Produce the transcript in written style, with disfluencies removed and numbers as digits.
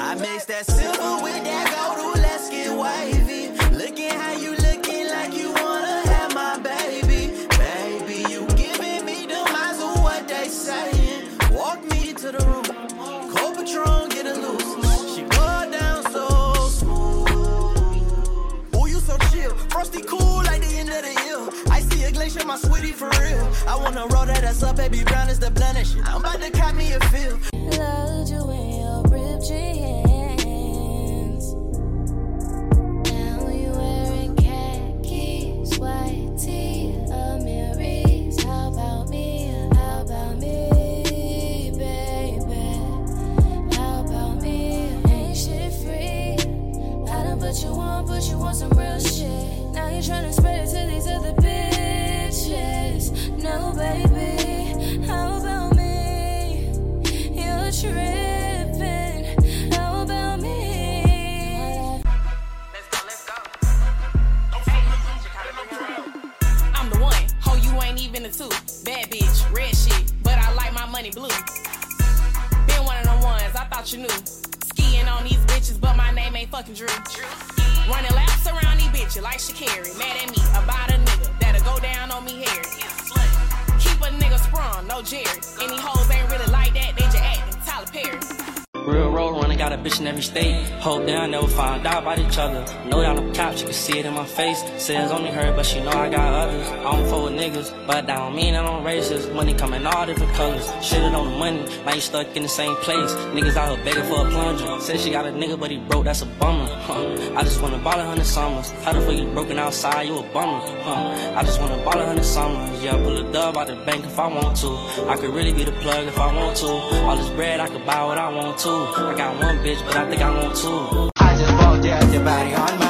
I mix that silver with that gold, ooh, let's get wavy. Looking how you looking like you wanna have my baby. Baby, you giving me the minds of what they saying. Walk me to the room, cold Patron, get a loose. She go down so smooth. Ooh, you so chill, frosty cool like the end of the year. I see a glacier, my sweetie for real. I wanna roll that ass up, baby, brown is the blemish. I'm about to cop me a feel. Loved you in your ripped jeans. Now you wearing khakis, white tee, Amiris. How about me? How about me, baby? How about me? Ain't shit free. I done put you on some real shit. Now you tryna spread it to these other bitches. No, baby, how about me? You're tripping. How about me? Let's go. I'm the one. Ho, you ain't even a two. Bad bitch, red shit, but I like my money blue. Been one of them ones, I thought you knew. Skiing on these bitches, but my name ain't fucking Drew. Running laps around these bitches like Shakari. Mad at me about a nigga that'll go down on me hairy. Keep a nigga sprung, no Jerry. Any hoes ain't really like that, they just acting Tyler Perry. Real road runner, got a bitch in every state. Hope they never find out about each other. Know y'all on the couch, you can see it in my face. Says only her, but she know I got others. I don't fuck with niggas, but that don't mean I don't racist. Money come in all different colors. Shitted on the money, now you stuck in the same place. Niggas out here begging for a plunger. Said she got a nigga, but he broke, that's a bummer. I just wanna ball 100 summers. How the fuck you broken outside, you a bummer. I just wanna ball 100 summers. Yeah, pull a dub out the bank if I want to. I could really be the plug if I want to. All this bread, I could buy what I want to. I got one bitch, but I think I want two. I just walked out your body on my